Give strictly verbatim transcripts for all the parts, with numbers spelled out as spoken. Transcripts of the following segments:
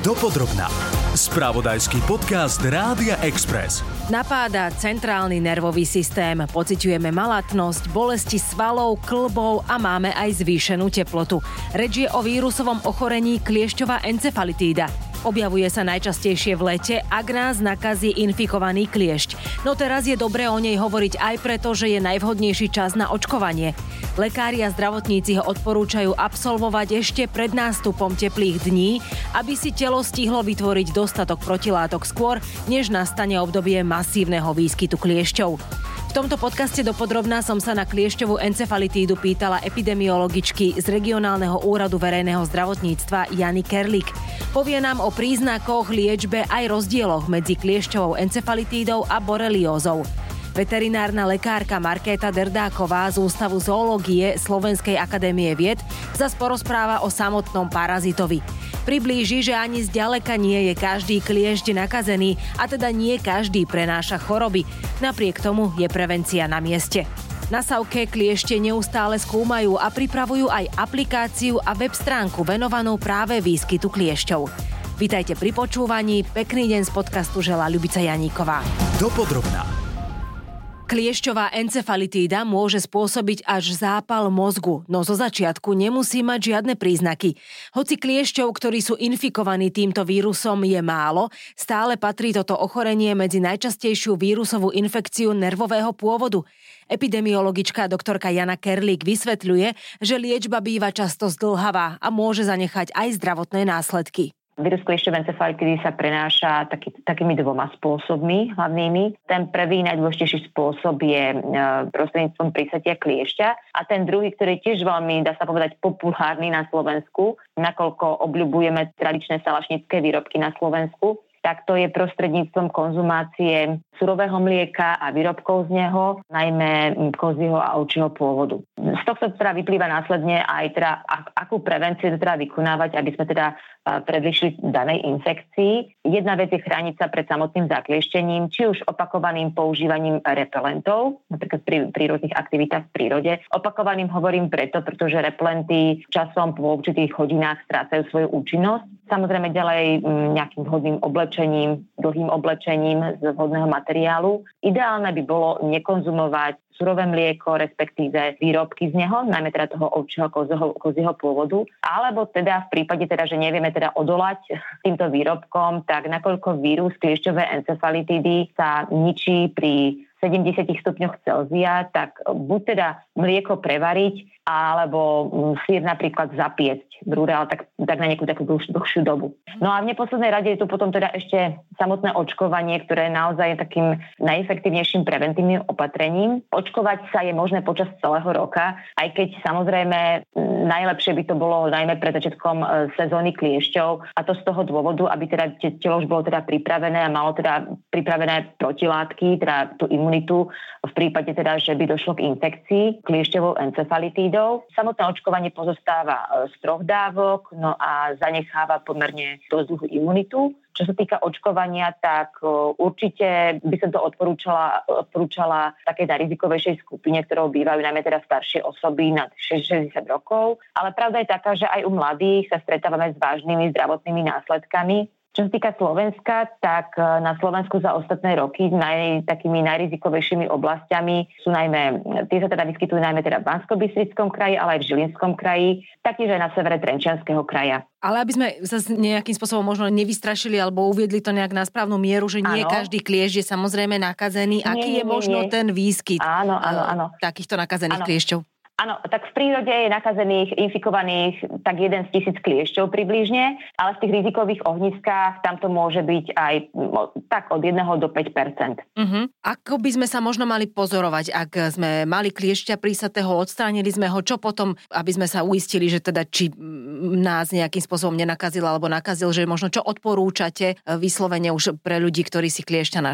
Dopodrobná. Spravodajský podcast Rádia Express. Napáda centrálny nervový systém, pociťujeme malatnosť, bolesti svalov, kĺbov a máme aj zvýšenú teplotu. Reč je o vírusovom ochorení kliešťová encefalitída. Objavuje sa najčastejšie v lete, ak nás nakazí infikovaný kliešť. No teraz je dobré o nej hovoriť aj preto, že je najvhodnejší čas na očkovanie. Lekári a zdravotníci ho odporúčajú absolvovať ešte pred nástupom teplých dní, aby si telo stihlo vytvoriť dostatok protilátok skôr, než nastane obdobie masívneho výskytu kliešťov. V tomto podcaste dopodrobná som sa na kliešťovú encefalitídu pýtala epidemiologičky z Regionálneho úradu verejného zdravotníctva Jany Kerlík. Povie nám o príznakoch, liečbe aj rozdieloch medzi kliešťovou encefalitídou a boreliózou. Veterinárna lekárka Markéta Derdáková z Ústavu zoológie Slovenskej akadémie vied zas porozpráva o samotnom parazitovi. Priblíži, že ani zďaleka nie je každý kliešť nakazený a teda nie každý prenáša choroby. Napriek tomu je prevencia na mieste. Na SAUKE kliešte neustále skúmajú a pripravujú aj aplikáciu a web stránku venovanú práve výskytu kliešťov. Vítajte pri počúvaní, pekný deň z podcastu želá Ľubica Janíková. Dopodrobná. Kliešťová encefalitída môže spôsobiť až zápal mozgu, no zo začiatku nemusí mať žiadne príznaky. Hoci kliešťov, ktorí sú infikovaní týmto vírusom, je málo, stále patrí toto ochorenie medzi najčastejšiu vírusovú infekciu nervového pôvodu. Epidemiologička doktorka Jana Kerlík vysvetľuje, že liečba býva často zdĺhavá a môže zanechať aj zdravotné následky. Vírus kliešťovej encefalitídy sa prenáša taký, takými dvoma spôsobmi hlavnými. Ten prvý najdôležitejší spôsob je e, prostredníctvom prísatia kliešťa a ten druhý, ktorý je tiež veľmi, dá sa povedať, populárny na Slovensku, nakoľko obľubujeme tradičné salašnické výrobky na Slovensku, tak to je prostredníctvom konzumácie surového mlieka a výrobkov z neho, najmä kozieho a ovčieho pôvodu. Z tohto teda vyplýva následne aj teda, akú prevenciu treba vykonávať, aby sme teda predlišili danej infekcii. Jedna vec je chrániť sa pred samotným zaklieštením, či už opakovaným používaním repelentov, napríklad pri, pri rôznych aktivitách v prírode. Opakovaným hovorím preto, pretože repelenty časom po určitých hodinách strácajú svoju účinnosť. Samozrejme ďalej nejakým vhodným oblečením, dlhým oblečením z vhodného materiálu. Ideálne by bolo nekonzumovať surové mlieko, respektíve výrobky z neho, najmä teda toho ovčieho kozieho, kozieho pôvodu, alebo teda v prípade teda, že nevieme teda odolať týmto výrobkom, tak nakoľko vírus kliešťovej encefalitídy sa ničí pri sedemdesiat stupňoch Celzia, tak buď teda mlieko prevariť, alebo syr napríklad zapiecť v rúre, ale tak, tak na nejakú takú dlhšiu, dlhšiu dobu. No a v neposlednej rade je tu potom teda ešte samotné očkovanie, ktoré je naozaj takým najefektívnejším preventívnym opatrením. Očkovať sa je možné počas celého roka, aj keď samozrejme najlepšie by to bolo najmä pred začiatkom sezóny kliešťov, a to z toho dôvodu, aby teda telo už bolo teda pripravené a malo teda pripravené protilátky, teda tú imunitu v prípade teda, že by došlo k infekcii kliešťovou encefalitídou. Samotné očkovanie pozostáva z troch dávok, no a zanecháva pomerne dosť dlhú imunitu. Čo sa týka očkovania, tak určite by som to odporúčala, odporúčala takej najrizikovejšej skupine, ktorou bývajú najmä teda staršie osoby nad šesťdesiat rokov. Ale pravda je taká, že aj u mladých sa stretávame s vážnymi zdravotnými následkami. Čo sa týka Slovenska, tak na Slovensku za ostatné roky naj, takými najrizikovejšími oblastiami sú najmä, tie sa teda vyskytujú najmä teda v Banskobystrickom kraji, ale aj v Žilinskom kraji, taktiež aj na severe Trenčianskeho kraja. Ale aby sme sa nejakým spôsobom možno nevystrašili alebo uviedli to nejak na správnu mieru, že nie áno. Každý kliešť je samozrejme nakazený. Nie, Aký nie, je možno nie. ten výskyt áno, áno, áno. takýchto nakazených áno. kliešťov? Áno, tak v prírode je nakazených, infikovaných tak jeden z tisíc kliešťov približne, ale v tých rizikových ohniskách tam to môže byť aj tak od jedného do päť percent. Uh-huh. Ako by sme sa možno mali pozorovať, ak sme mali kliešťa prísatého, odstránili sme ho, čo potom, aby sme sa uistili, že teda či nás nejakým spôsobom nenakazil alebo nakazil, že možno čo odporúčate vyslovene už pre ľudí, ktorí si kliešťa našli?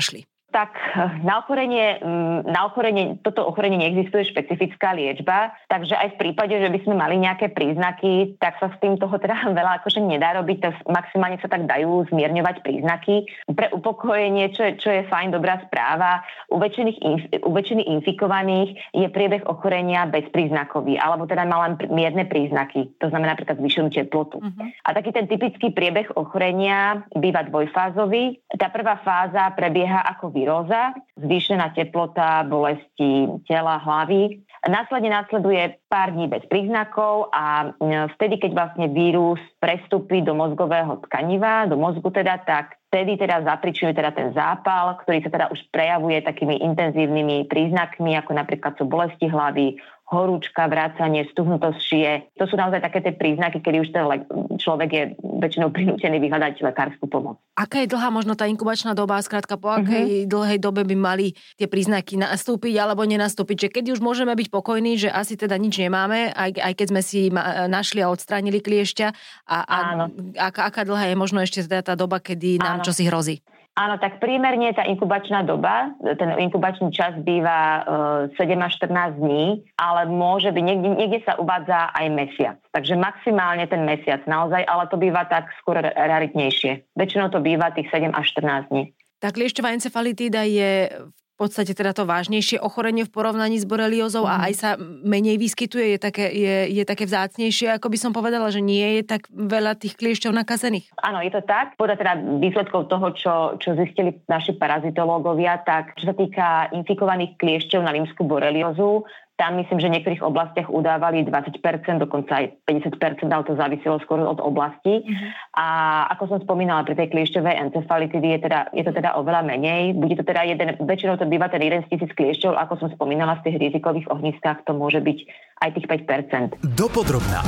Tak na ochorenie, na ochorenie, toto ochorenie neexistuje špecifická liečba, takže aj v prípade, že by sme mali nejaké príznaky, tak sa s tým toho teda veľa akože nedá robiť, tak maximálne sa tak dajú zmierňovať príznaky. Pre upokojenie, čo je, čo je fajn, dobrá správa, u väčšiny, u väčšiny infikovaných je priebeh ochorenia bezpríznakový, alebo teda má len mierne príznaky, to znamená napríklad zvýšenú teplotu. Uh-huh. A taký ten typický priebeh ochorenia býva dvojfázový. Tá prvá fáza prebieha ako viróza, zvýšená teplota, bolesti tela, hlavy. Následne následuje pár dní bez príznakov a vtedy, keď vlastne vírus prestúpi do mozgového tkaniva, do mozgu teda, tak vtedy teda zapričuje teda ten zápal, ktorý sa teda už prejavuje takými intenzívnymi príznakmi, ako napríklad sú bolesti hlavy, horúčka, vrácanie, stuhnutosť šie. To sú naozaj také tie príznaky, kedy už ten človek je väčšinou prinútený vyhľadať lekárskú pomoc. Aká je dlhá možno tá inkubačná doba? Skrátka, po akej mm-hmm. dlhej dobe by mali tie príznaky nastúpiť alebo nenastúpiť? Že keď už môžeme byť pokojní, že asi teda nič nemáme, aj, aj keď sme si našli a odstránili kliešťa. A, a aká, aká dlhá je možno ešte teda tá doba, kedy nám čosi hrozí? Áno, tak prímerne tá inkubačná doba, ten inkubačný čas býva e, sedem až štrnásť dní, ale môže byť, niekde, niekde sa uvádza aj mesiac. Takže maximálne ten mesiac naozaj, ale to býva tak skôr raritnejšie. Väčšinou to býva tých sedem až štrnásť dní. Tá kliešťová encefalitída je v podstate teda to vážnejšie ochorenie v porovnaní s boreliózou mm. a aj sa menej vyskytuje, je také, je, je také vzácnejšie, ako by som povedala, že nie je tak veľa tých kliešťov nakazených. Áno, je to tak. Podľa teda výsledkov toho, čo, čo zistili naši parazitológovia, tak čo sa týka infikovaných kliešťov na lymskú boreliózu, tam myslím, že v niektorých oblastiach udávali dvadsať percent, dokonca aj päťdesiat percent, ale to záviselo skôr od oblasti. Mm-hmm. A ako som spomínala, pri tej kliešťovej encefalitidy je, teda, je to teda oveľa menej. Bude to teda jeden, väčšinou to býva ten jeden z tisíc kliešťov, ako som spomínala, z tých rizikových ohniskách to môže byť aj tých päť percent. Dopodrobná.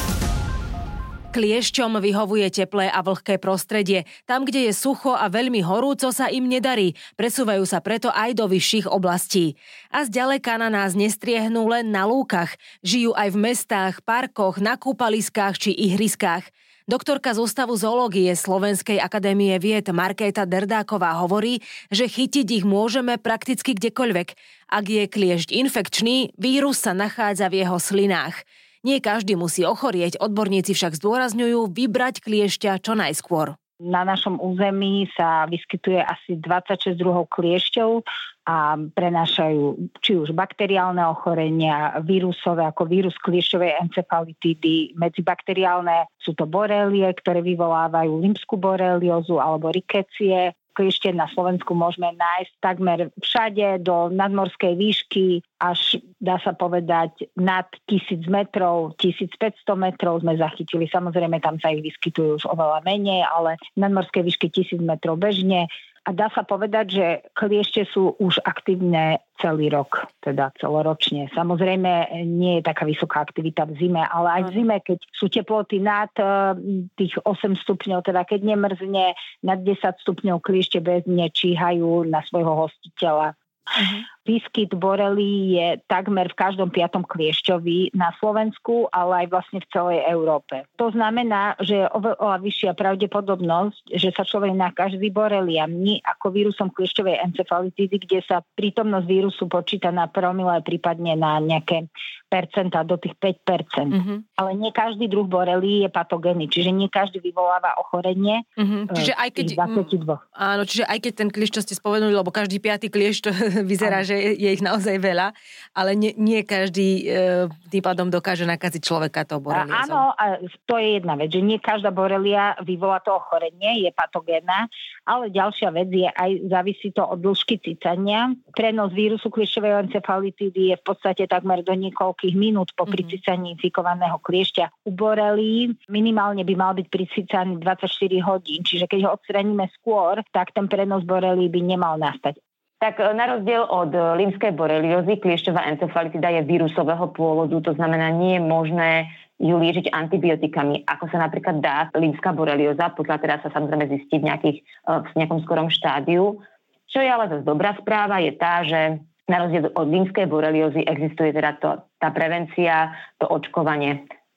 Kliešťom vyhovuje teplé a vlhké prostredie. Tam, kde je sucho a veľmi horúco, sa im nedarí. Presúvajú sa preto aj do vyšších oblastí. A zďaleka na nás nestriehnú len na lúkach. Žijú aj v mestách, parkoch, na kúpaliskách či ihriskách. Doktorka z Ústavu zoológie Slovenskej akadémie vied Markéta Derdáková hovorí, že chytiť ich môžeme prakticky kdekoľvek. Ak je kliešť infekčný, vírus sa nachádza v jeho slinách. Nie každý musí ochorieť, odborníci však zdôrazňujú vybrať kliešťa čo najskôr. Na našom území sa vyskytuje asi dvadsaťšesť druhov kliešťov a prenášajú či už bakteriálne ochorenia, vírusové ako vírus kliešťovej encefalitídy, medzibakteriálne sú to borélie, ktoré vyvolávajú lymskú boreliózu alebo rikecie. Kliešte na Slovensku môžeme nájsť takmer všade do nadmorskej výšky, až dá sa povedať nad tisíc metrov, tisícpäťsto metrov sme zachytili. Samozrejme, tam sa ich vyskytujú už oveľa menej, ale nadmorskej výšky tisíc metrov bežne. A dá sa povedať, že kliešte sú už aktívne celý rok, teda celoročne. Samozrejme, nie je taká vysoká aktivita v zime, ale aj v zime, keď sú teploty nad tých osem stupňov, teda keď nemrzne, nad desať stupňov kliešte bežne číhajú na svojho hostiteľa. Uh-huh. Výskyt borelí je takmer v každom piatom kliešťovi na Slovensku, ale aj vlastne v celej Európe. To znamená, že je oveľa vyššia pravdepodobnosť, že sa človek nakaží boreliami ako vírusom kliešťovej encefalitídy, kde sa prítomnosť vírusu počíta na promile, prípadne na nejaké percentá do tých päť percent. Uh-huh. Ale nie každý druh borelí je patogénny, čiže nie každý vyvoláva ochorenie. Uh-huh. Čiže aj keď, dvadsaťdva. Áno, čiže aj keď ten kliešť, čo ste spomenuli, lebo každý piaty kliešť vyzerá, áno, že je, je ich naozaj veľa, ale nie, nie každý e, tým pádom dokáže nakaziť človeka tou boreliózou. Áno, a to je jedna vec, že nie každá borelia vyvolá to ochorenie, je patogénna, ale ďalšia vec je aj závisí to od dĺžky cicania. Prenos vírusu kliešťovej encefalitídy je v podstate takmer do niekoľkých minút po pricicaní infikovaného kliešťa. U borelí minimálne by mal byť pricicaný dvadsaťštyri hodín, čiže keď ho odstraníme skôr, tak ten prenos borelí by nemal nastať. Tak na rozdiel od lymskej boreliózy, kliešťová encefalitida je vírusového pôvodu, to znamená, nie je možné ju liečiť antibiotikami, ako sa napríklad dá lymská borelióza, pokiaľ teda sa samozrejme zistí v, nejakých, v nejakom skorom štádiu. Čo je ale zase dobrá správa, je tá, že na rozdiel od lymskej boreliózy existuje teda to, tá prevencia, to očkovanie.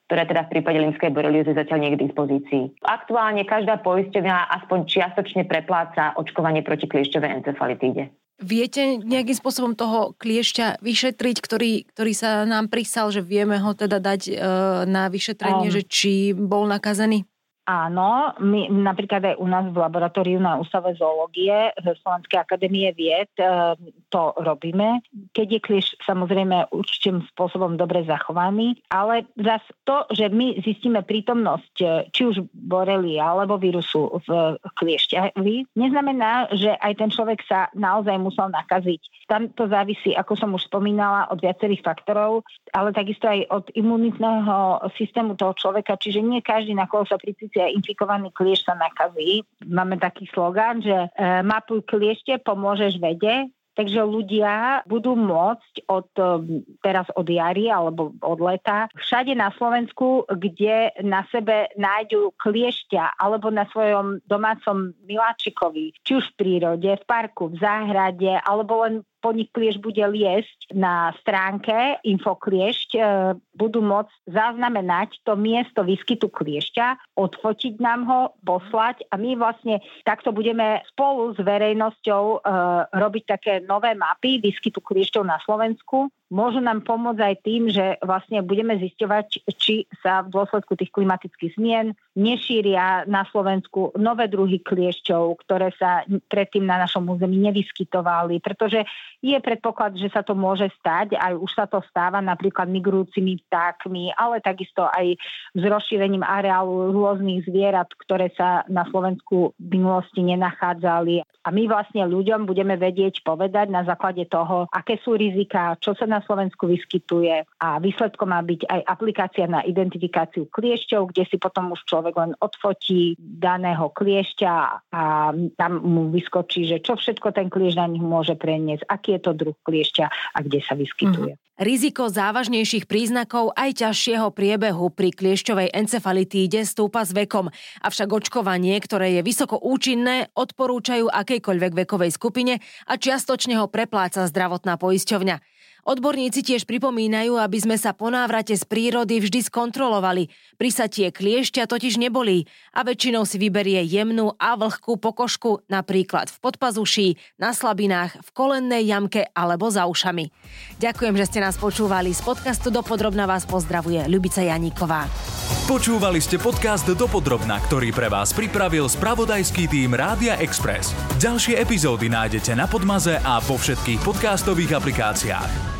ktoré teda v prípade lymskej boreliózy zatiaľ nie je k dispozícii. Aktuálne každá poisťovňa aspoň čiastočne prepláca očkovanie proti kliešťovej encefalitíde. Viete nejakým spôsobom toho kliešťa vyšetriť, ktorý, ktorý sa nám prisal, že vieme ho teda dať e, na vyšetrenie, um. že či bol nakazený? Áno, my napríklad aj u nás v laboratóriu na Ústave zoológie Slovenskej akadémie vied to robíme. Keď je kliešť samozrejme určitým spôsobom dobre zachovaný, ale zase to, že my zistíme prítomnosť či už borelia alebo vírusu v kliešťavi, neznamená, že aj ten človek sa naozaj musel nakaziť. Tam to závisí, ako som už spomínala, od viacerých faktorov, ale takisto aj od imunitného systému toho človeka, čiže nie každý, na koho sa pricíti infikovaný kliešť, sa nakazí. Máme taký slogán, že e, mapuj kliešte, pomôžeš vede. Takže ľudia budú môcť od, teraz od jary alebo od leta všade na Slovensku, kde na sebe nájdu kliešťa alebo na svojom domácom miláčikovi, či už v prírode, v parku, v záhrade, alebo len po nich kliešť bude liesť na stránke Infokliešť, budú môcť zaznamenať to miesto výskytu kliešťa, odfotiť nám ho, poslať a my vlastne takto budeme spolu s verejnosťou e, robiť také nové mapy výskytu kliešťov na Slovensku. Môžu nám pomôcť aj tým, že vlastne budeme zisťovať, či sa v dôsledku tých klimatických zmien nešíria na Slovensku nové druhy kliešťov, ktoré sa predtým na našom území nevyskytovali, pretože je predpoklad, že sa to môže stať, aj už sa to stáva napríklad migrujúcimi vtákmi, ale takisto aj s rozšírením areálu rôznych zvierat, ktoré sa na Slovensku v minulosti nenachádzali. A my vlastne ľuďom budeme vedieť povedať na základe toho, aké sú riziká, čo sa na Slovensku vyskytuje, a výsledkom má byť aj aplikácia na identifikáciu kliešťov, kde si potom už človek len odfotí daného kliešťa a tam mu vyskočí, že čo všetko ten kliešť na nich môže preniesť, aký je to druh kliešťa a kde sa vyskytuje. Mm. Riziko závažnejších príznakov aj ťažšieho priebehu pri kliešťovej encefalitíde stúpa s vekom, avšak očkovanie, ktoré je vysoko účinné, odporúčajú akejkoľvek vekovej skupine a čiastočne ho prepláca zdravotná poisťovňa. Odborníci tiež pripomínajú, aby sme sa po návrate z prírody vždy skontrolovali. Prisatie kliešťa totiž nebolí a väčšinou si vyberie jemnú a vlhkú pokožku, napríklad v podpazuší, na slabinách, v kolennej jamke alebo za ušami. Ďakujem, že ste nás počúvali. Z podcastu Dopodrobna vás pozdravuje Ľubica Janíková. Počúvali ste podcast Dopodrobna, ktorý pre vás pripravil spravodajský tím Rádia Express. Ďalšie epizódy nájdete na Podmaze a vo všetkých podcastových aplikáciách.